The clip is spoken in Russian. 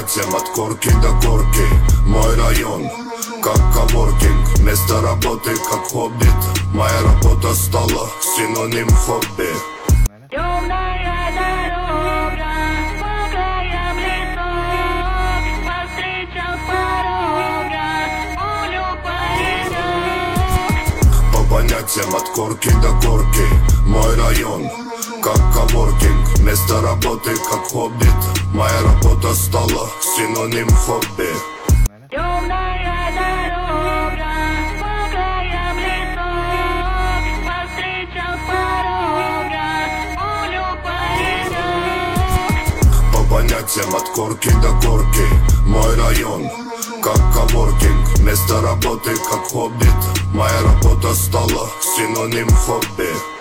понятиям от корки до корки. Мой район, как коворкинг, место работы, как хоббит. Моя работа стала синоним хобби. Темная дорога, по краям лесов, повстречал с порога пулю паренек. По понятиям от корки до корки. Мой район, как коворкинг, место работы, как хоббит. Моя работа стала синоним хобби. Темная дорога, по краям лесов, повстречал с порога пулю паренек. По понятиям от корки до корки. Мой район, как коворкинг, место работы, как хоббит. Моя работа стала синоним хобби.